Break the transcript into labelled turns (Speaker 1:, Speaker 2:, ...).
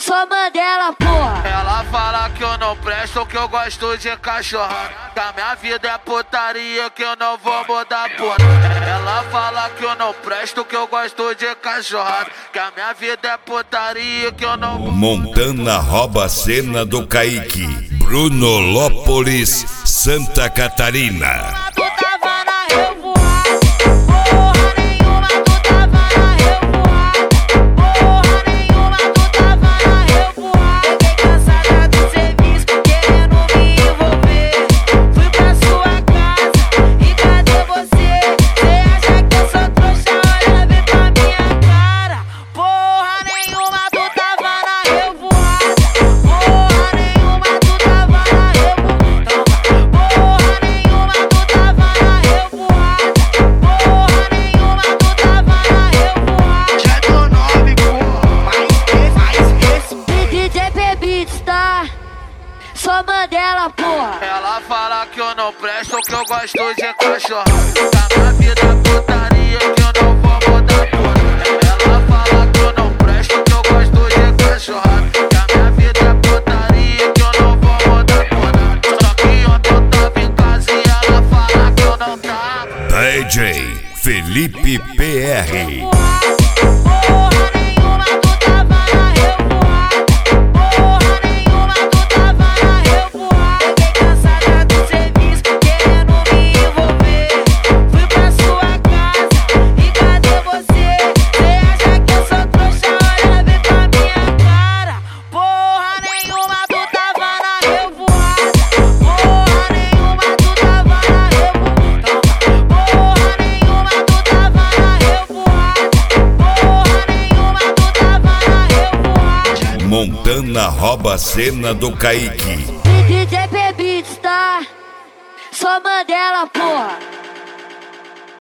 Speaker 1: Sou Mandela, porra.
Speaker 2: Ela fala que eu não presto, que eu gosto de cachorrada, que a minha vida é putaria, que eu não vou mudar, porra. Ela fala que eu não presto, que eu gosto de cachorrada, que a minha vida é putaria, que eu não vou.
Speaker 3: Montana rouba a cena do Kaique. Brunolópolis, Santa Catarina.
Speaker 1: Sou Mandela, porra.
Speaker 2: Ela fala que eu não presto, que eu gosto de cachorrada, que a minha vida é putaria, que eu não vou mudar, porra. Ela fala que eu não presto, que eu gosto de cachorrada, que a minha vida é putaria, que eu não vou mudar, porra. Só que ontem eu tava em casa e ela fala que eu não tava.
Speaker 3: DJ Felipe PR. Montana rouba a cena do Kaique.
Speaker 1: DJ Beats, tá? Sou Mandela, porra.